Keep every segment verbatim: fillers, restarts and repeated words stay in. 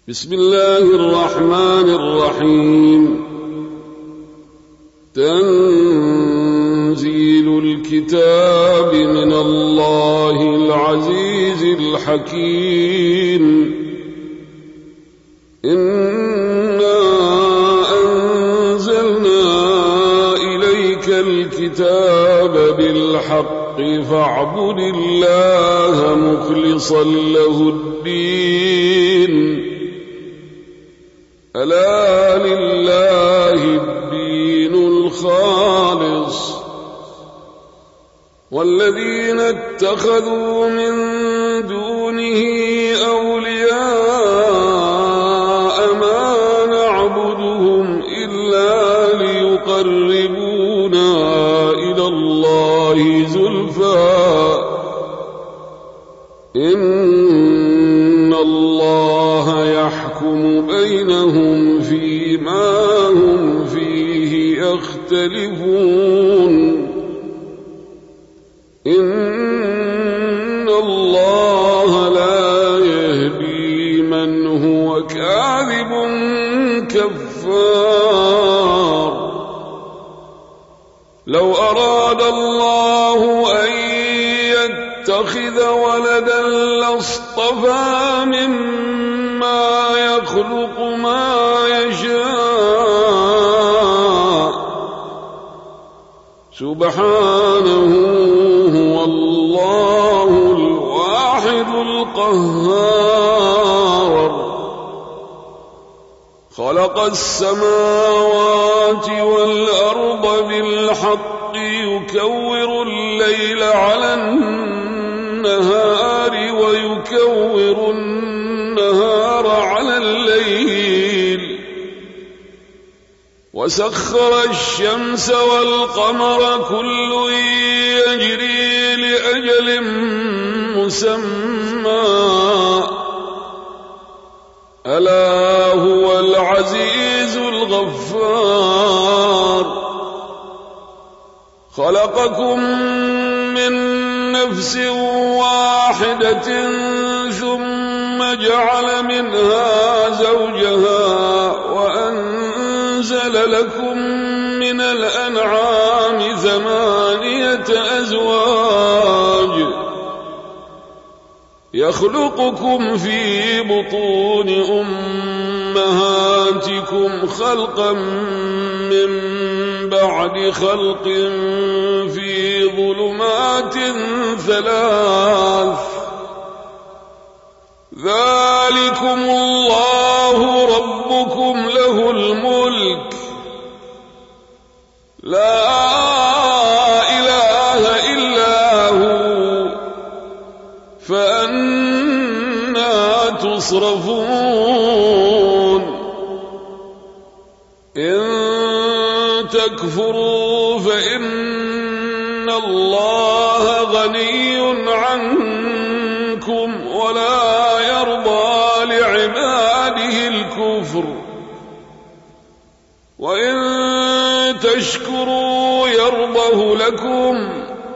بسم الله الرحمن الرحيم. تنزيل الكتاب من الله العزيز الحكيم. إنا أنزلنا إليك الكتاب بالحق فاعبد الله مخلصا له الدين. ألا لله الدين الخالص والذين اتخذوا من دونه أولياء ما نعبدهم إلا ليقربونا إلى الله زلفى إن الله يحكم بينهم فيما هم فيه يختلفون. إن الله لا يهدي من هو كاذب كفار. لو أراد الله أن يتخذ ولدا لاصطفى مما يخلق ما يشاء سبحانه هو الله الواحد القهار. خلق السماوات والأرض بالحق يكور الليل على النهار ويكور النهار على الليل وسخر الشمس والقمر كل يجري لأجل مسمى ألا هو العزيز الغفار. خلقكم من نفس واحدة ثم جعل منها زوجها وأنزل لكم من الأنعام ثمانية أزواج يخلقكم في بطون أمهاتكم خلقا من بعد خلق في ظلمات ثلاث ذلكم الله ربكم له الملك لا إله إلا هو فأنى تصرفون. إن تكفروا فإن الله غني عنكم ولا يرضى لعباده الكفر وإن تشكروا يرضه لكم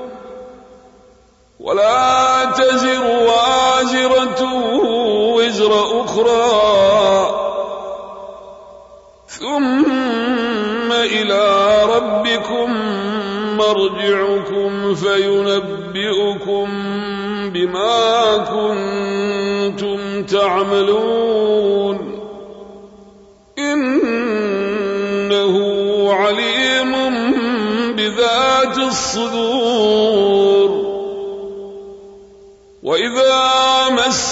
ولا تزر وازرة وزر أخرى ثم إلى ربكم مرجعكم فينبئكم بما كنتم تعملون. إنه عليم بذات الصدور. وإذا مس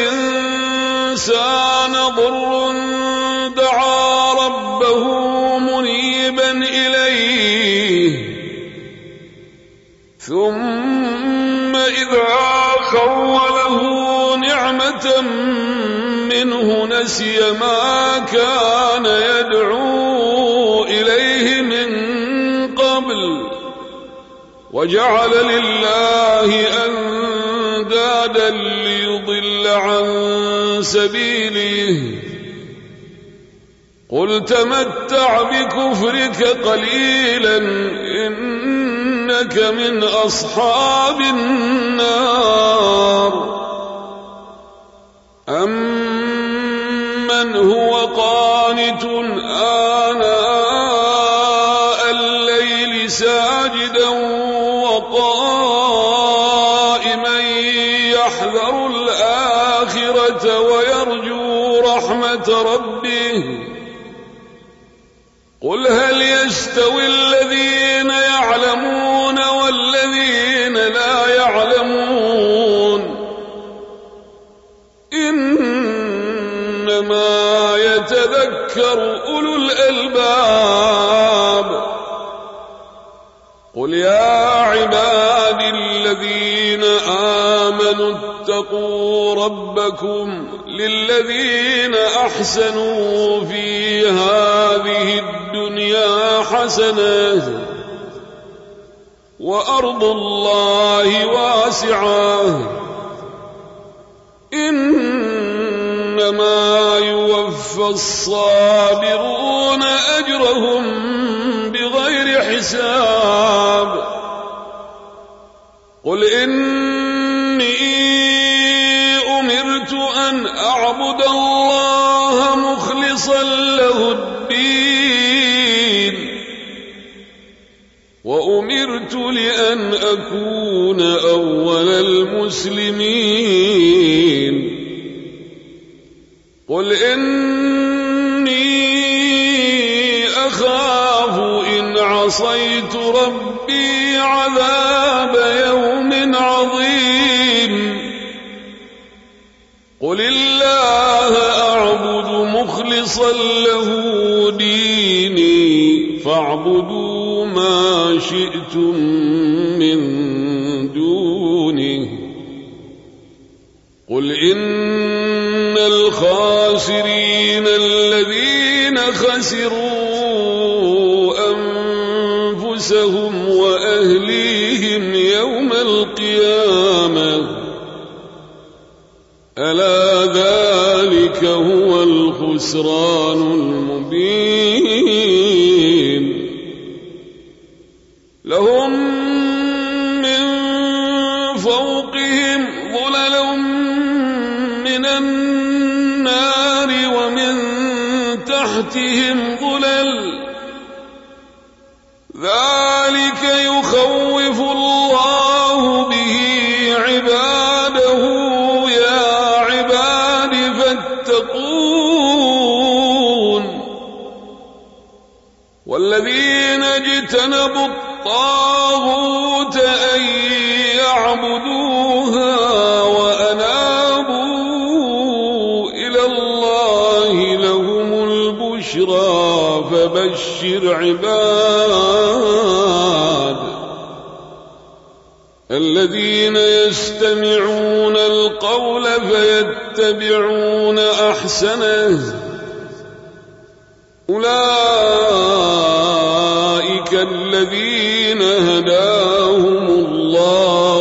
الإنسان ضر دعا ربه منيبا إليه ثم إذا خوله نعمة منه نسي ما كان يدعو إليه من قبل وجعل لله أندادا ليضل عن سبيله. قل تمتع بكفرك قليلا إنك من أصحاب النار. أمن من هو قانت آناء الليل ساجدا وقائما يحذر الآخرة ويرجو رحمة ربه قل هل يستوي الذين يعلمون والذين لا يعلمون إنما يتذكر أولو الألباب قل يا عبادي الذين آمنوا اتقوا ربكم للذين أحسنوا في هذه الدنيا حسنة وأرض الله واسعة إنما يوفى الصابرون أجرهم بغير حساب قل إني أمرت أن أعبد الله مخلصا له الدين وأمرت لأن أكون أول المسلمين قل إني أخاف إن عصيت ربي عذاب يوم عظيم قل الله أعبد مخلصا له ديني فاعبدوا ما شئتم من دونه قل إن الخاسرين الذين خسروا أنفسهم وأهليهم يوم القيامة ألا ذلك هو الخسران المبين لهم من فوقهم ظلل من النار ومن تحتهم ظلل ذلك يخوف الله به عباده يا عباد فاتقون والذين اجتنبوا الطاغوت أن يعبدوها وأنابوا إلى الله لهم البشرى فبشر عباد الذين يستمعون القول فيتبعون أحسنه أولئك الذين هداهم الله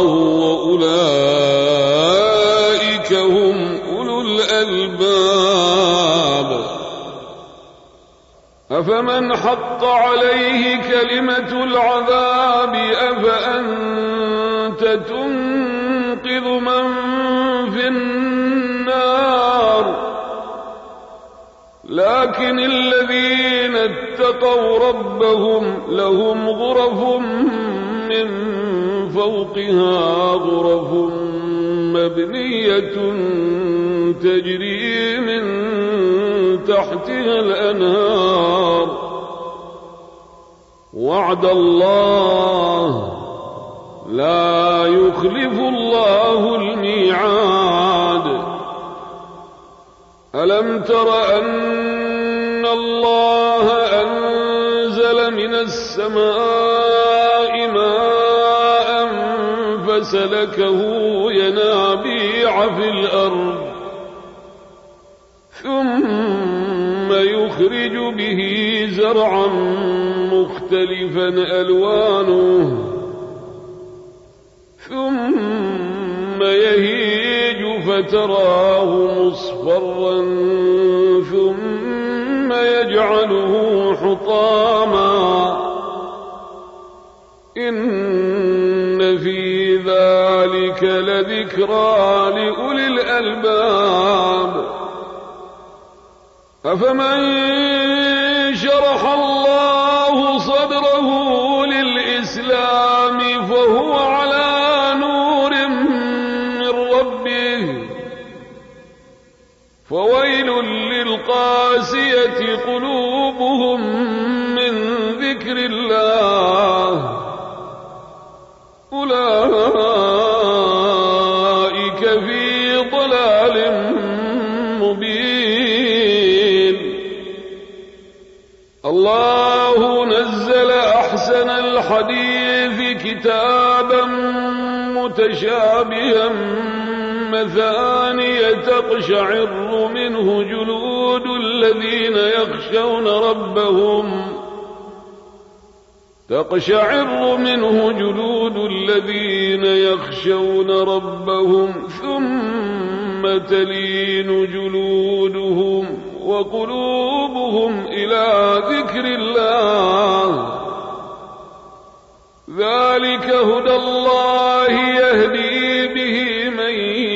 وأولئك هم أولو الألباب أفمن حق عليه كلمة العذاب أفأنت تنقذ من في النار لكن الذين اتقوا ربهم لهم غرف من فوقها غرف مبنية تجري من تحتها الأنهار وعد الله لا يخلف الله الميعاد ألم تر أن الله أنزل من السماء ماء فسلكه ينابيع في الأرض ثم يخرج به زرعا مختلفا ألوانه ثم يهيج فتراه مصفرا ثم يجعله حطاما إن في ذلك لذكرى لأولي الألباب أفمن شرح الله صدره للإسلام فهو على نور من ربه فويل للقاسية قلوبهم من ذكر الله أولئك في ضلال مبين. الله نزل أحسن الحديث كتابا متشابها مثانية تقشعر منه جلود الذين يخشون ربهم تقشعر منه جلود الذين يخشون ربهم ثم تلين جلودهم وقلوبهم إلى ذكر الله ذلك هدى الله يهدي به من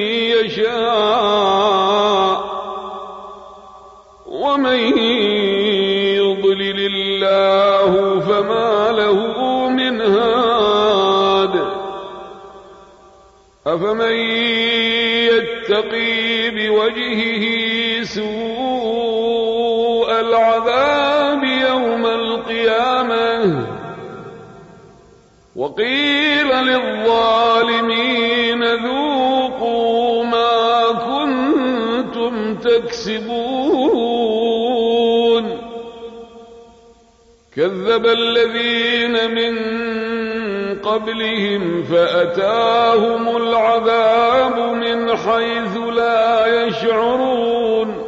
يشاء ومن يضلل الله فما له من هاد. أفمن يتقي بوجهه سوء العذاب يوم القيامة وقيل للظالمين ذوقوا ما كنتم تكسبون كذب الذين من قبلهم فأتاهم العذاب من حيث لا يشعرون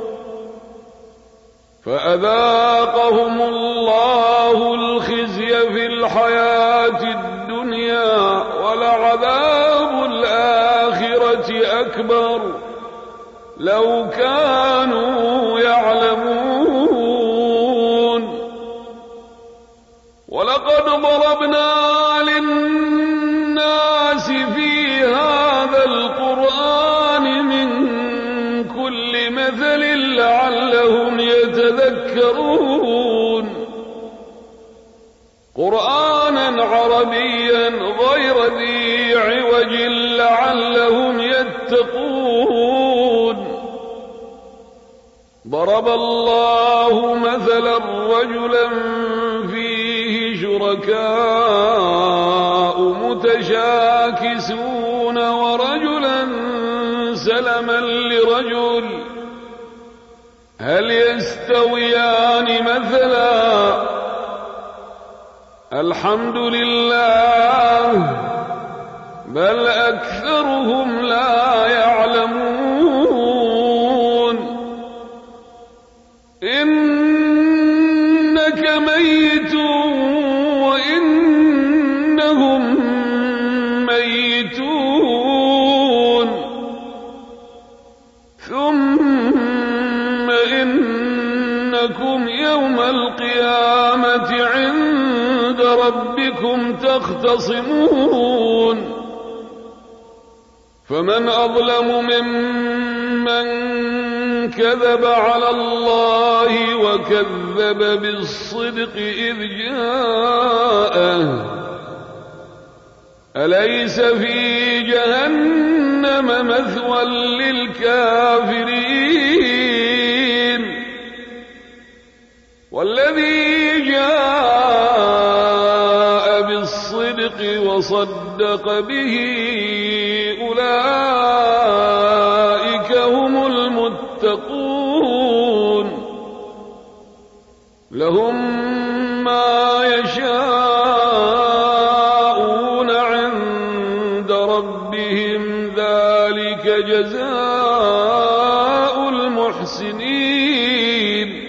فأذاقهم الله الخزي في الحياة الدنيا ولعذاب الآخرة أكبر لو كانوا يعلمون. ولقد ضربنا للناس في هذا القرآن من كل مثل لعلهم يتذكرون قرآنا عربيا غير ذي عوج لعلهم يتقون. ضرب الله مثلا رجلا فيه شركاء متشاكسون ورجلا سلما لرجل هل يستويان مثلا الحمد لله بل أكثرهم لا يعلمون. إنك ميت وإنهم ميتون ثم إنكم يوم القيامة عند ربكم تختصمون. فمن أظلم ممن كذب على الله وكذب بالصدق إذ جاءه أليس في جهنم مثوى للكافرين والذي جاء بالصدق وصدق به أولئك هم المتقون لهم ما يشاءون عند ربهم ذلك جزاء المحسنين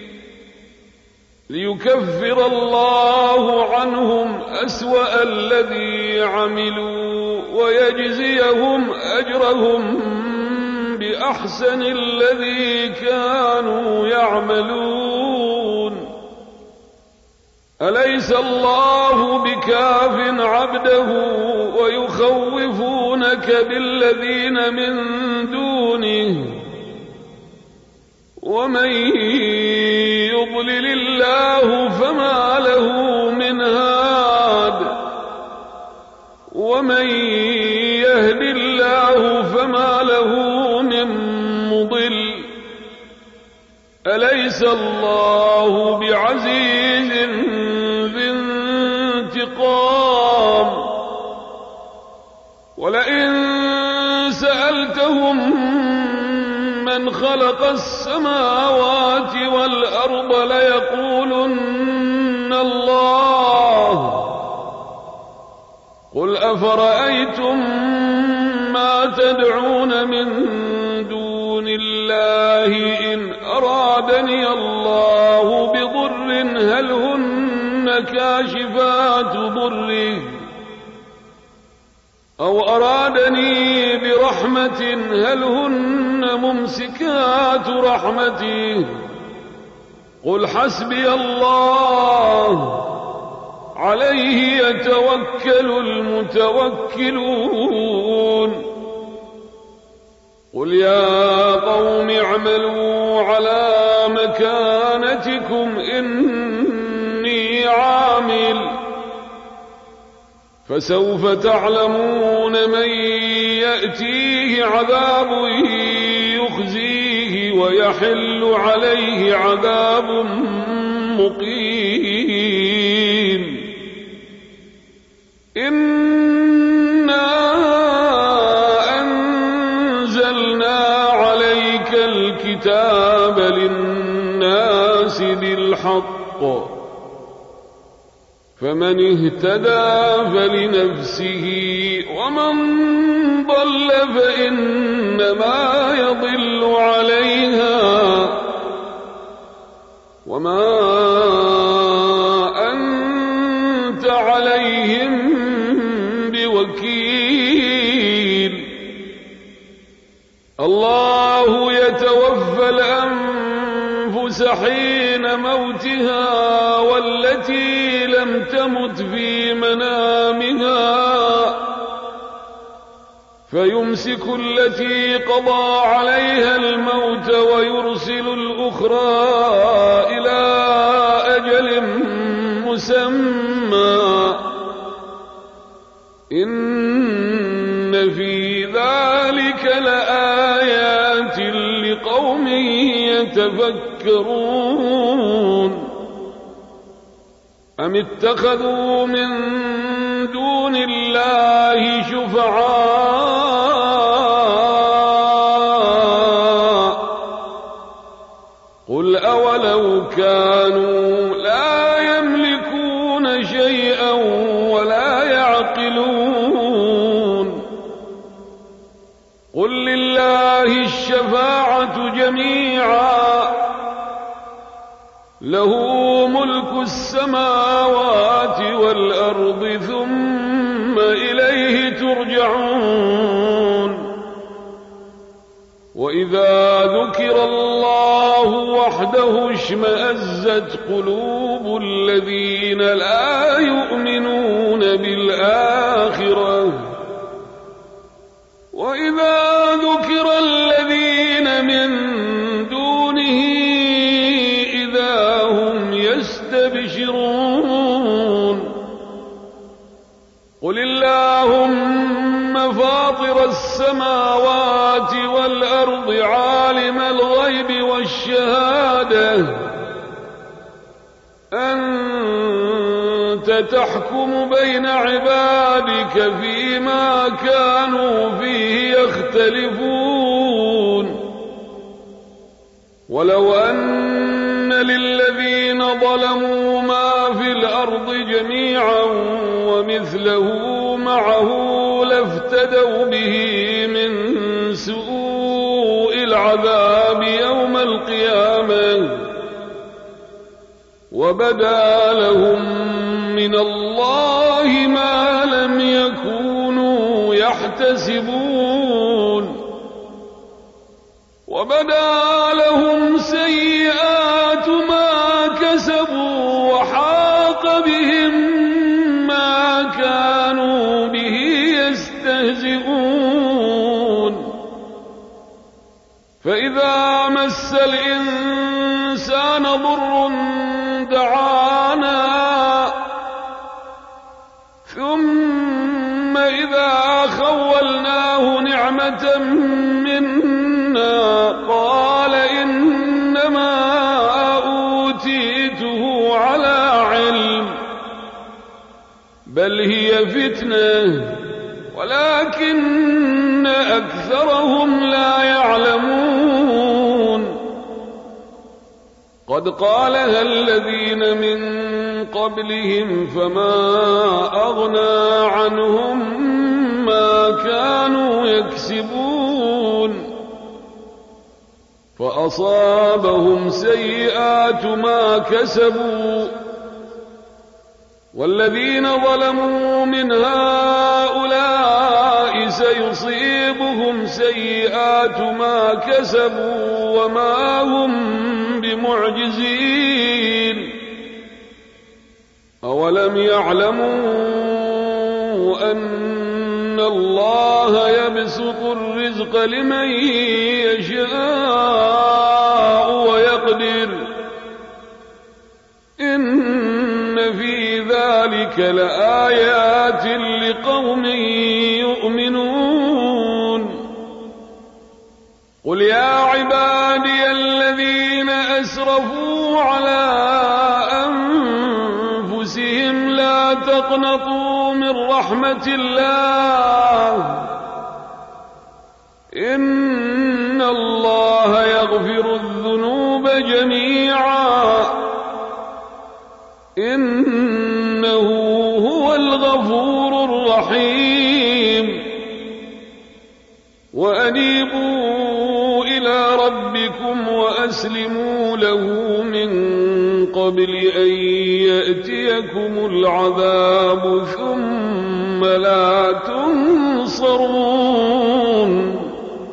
ليكفر الله عنهم أسوأ الذي عملوا ويجزيهم أجرهم بأحسن الذي كانوا يعملون. أليس الله بكاف عبده ويخوفونك بالذين من دونه ومن يضلل الله فما له من هاد ومن يهد الله فما له من مضل أليس الله بعزيز ذي انتقام ولئن سألتهم من خلق السماوات والأرض ليقولن الله قل أفرأيتم ما تدعون من دون الله إن أرادني الله بضر هل هن كاشفات ضره أو أرادني برحمة هل هن ممسكات رحمته قل حسبي الله عليه يتوكل المتوكلون قل يا قوم اعملوا على مكانتكم إني عامل فسوف تعلمون من يأتيه عذاب يخزيه ويحل عليه عذاب مقيم إنا أنزلنا عليك الكتاب للناس بالحق فمن اهتدى فلنفسه ومن ضل فإنما يضل عليها وما أنت عليهم بوكيل الله يتوفى الأنفس حين موتها والتي لم تمت في منامها فيمسك التي قضى عليها الموت ويرسل الأخرى إلى أجل مسمى إن في ذلك لآيات لقوم يتفكرون أم اتخذوا من دون الله شفعاء قل أولو كانوا لا يملكون شيئا ولا يعقلون قل لله الشفاعة جميعا له ملك السماوات والأرض ثم إليه ترجعون وإذا ذكر الله وحده اشمأزت قلوب الذين لا يؤمنون بالآخرة وإذا ذكر الذين من دونه إذا هم يستبشرون قل اللهم فاطر السماوات والأرض عالم الغيب والشهادة أنت تحكم بين عبادك فيما كانوا فيه يختلفون ولو أن للذين ظلموا ما في الأرض جميعا ومثله معه لافتدوا به من سوء العذاب يوم القيامة وبدا لهم من الله ما لم يكونوا يحتسبون وبدا لهم سيئات ما كسبوا وحاق بهم ما كانوا به يستهزئون فإذا مس الإنسان ضر دعانا ثم إذا خولناه نعمة منا قال إنما أوتيته على علم بل هي فتنة ولكن أكثرهم لا يعلمون قد قالها الذين من قبلهم فما أغنى عنهم ما كانوا يكسبون فأصابهم سيئات ما كسبوا والذين ظلموا من هؤلاء سيصيبهم سيئات ما كسبوا وما هم بمعجزين أولم يعلموا أن الله يبسط الرزق لمن يشاء ويقدر إن في ذلك لآيات لقوم يؤمنون قل يا عبادي الذين أسرفوا على أنفسهم لا تقنطوا من رحمة الله إن الله يغفر الذنوب جميعا إنه هو الغفور الرحيم وأنيبوا إلى ربكم وأسلموا له من قبل أن يأتيكم العذاب ثم لا تنصرون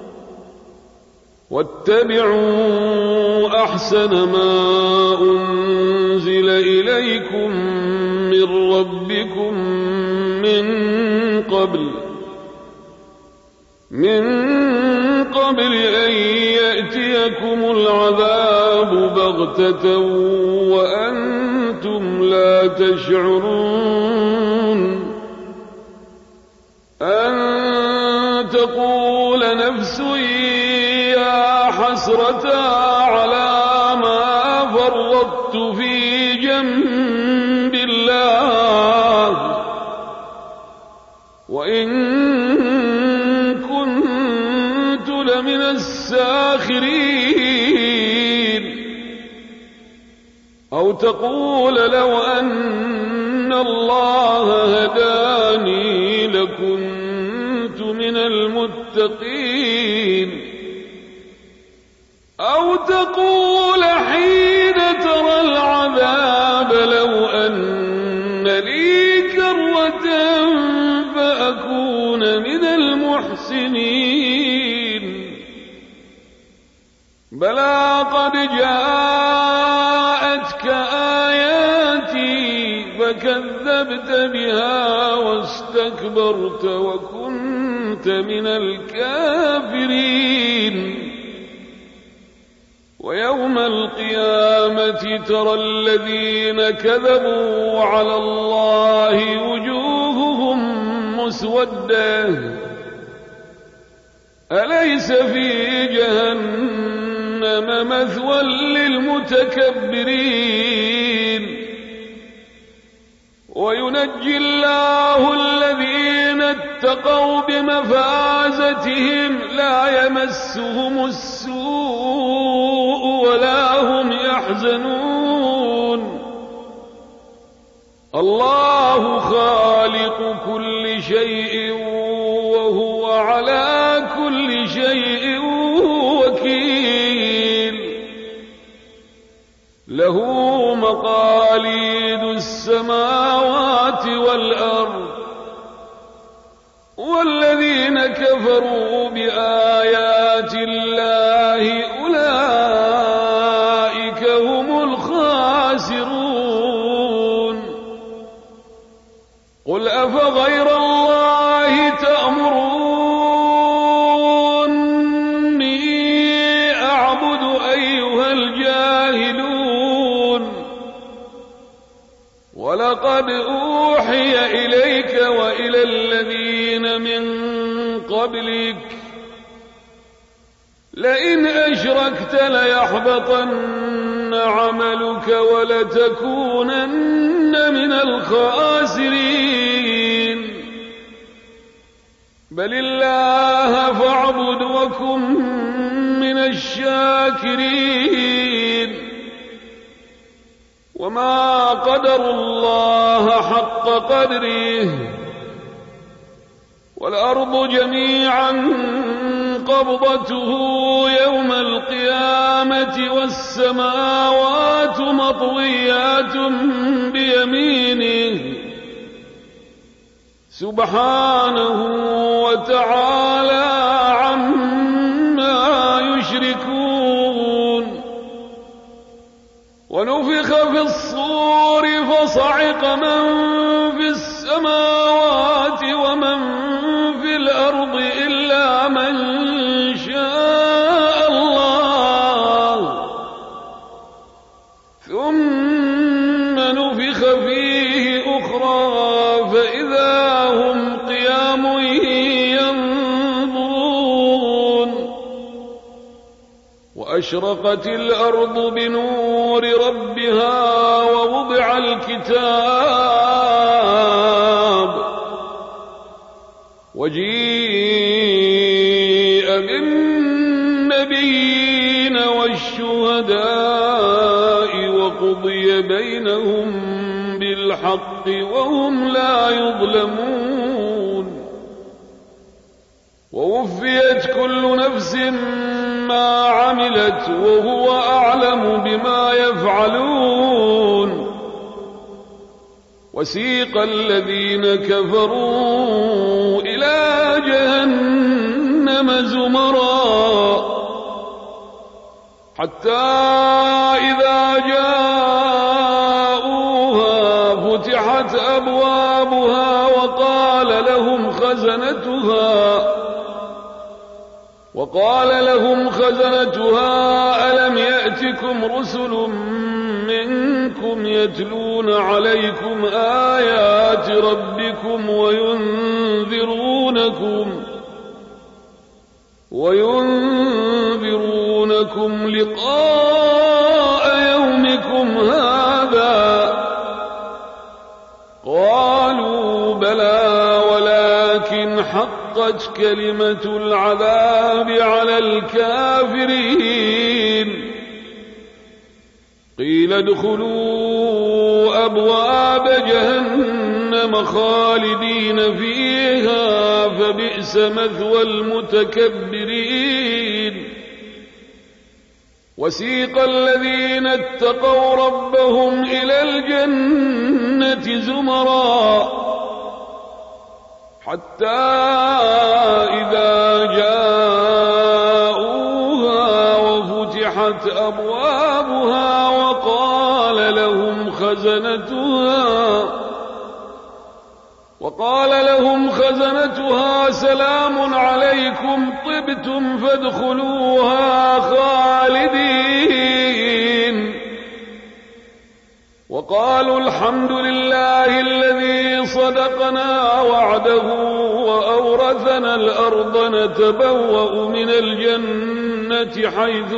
واتبعوا أحسن ما أنزل إليكم من ربكم من قبل من قبل أن يأتيكم العذاب بغتة وأنتم لا تشعرون أن تقول نفس يا حسرة على ما فرطت في جنب الله وإن كنت لمن الساخرين أو تقول لو أن الله هداني لكنت من المتقين أو تقول حين ترى العذاب لو أن لي كرة فأكون من المحسنين بلى قد جاءتك آياتي فكذبت بها واستكبرت وكنت من الكافرين ويوم القيامة ترى الذين كذبوا على الله وجوههم مسودة أليس في جهنم مثوى للمتكبرين وينجي الله الذين اتقوا بمفازتهم لا يمسهم السوء ولا هم يحزنون الله خالق كل شيء وهو على كل شيء وكيل له مقاليد السماوات والأرض والذين كفروا بآيات الله أولئك هم الخاسرون قل أفغير الله تأمروني أعبد أيها الجاهلون ولقد أوحي إليك وإلى الذين من قبلك لئن أشركت ليحبطن عملك ولتكونن من الخاسرين بل الله فاعبد وكن من الشاكرين وما قدروا الله حق قدره والأرض جميعا قبضته يوم القيامة والسماوات مطويات بيمينه سبحانه وتعالى عما يشركون ونفخ في الصور فصعق من في السماوات ومن في الأرض إلا من شاء الله ثم نفخ فيه أخرى فإذا هم قيام ينظرون وأشرقت الأرض بنور ربها ووضع الكتاب وجيء بالنبيين والشهداء وقضي بينهم بالحق وهم لا يظلمون ووفيت كل نفس ما عملت وهو أعلم بما يفعلون وسيق الذين كفروا إلى جهنم زمرا حتى إذا جاءوها فتحت أبوابها وقال لهم خزنتها وقال لهم خزنتها ألم يأتكم رسل منكم يتلون عليكم آيات ربكم وينذرونكم وينذرونكم لقاء يومكم هذا قالوا بلى ولكن حقت كلمة العذاب على الكافرين قيل ادخلوا أبواب جهنم خالدين فيها فبئس مثوى المتكبرين وسيق الذين اتقوا ربهم إلى الجنة زمرا حتى إذا جاءوها وفتحت أبوابها وقال لهم خزنتها وقال لهم خزنتها سلام عليكم طبتم فادخلوها خالدين وقالوا الحمد لله الذي صدقنا وعده وأورثنا الأرض نتبوأ من الجنة حيث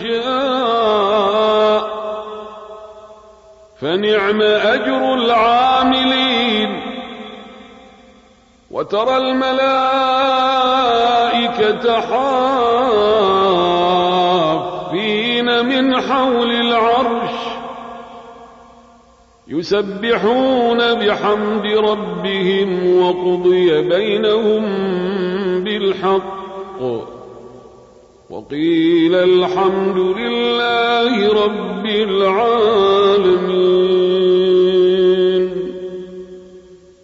نشاء فنعم أجر العاملين وترى الملائكة حافين من حول العرش يسبحون بحمد ربهم وقضي بينهم بالحق وقيل الحمد لله رب العالمين.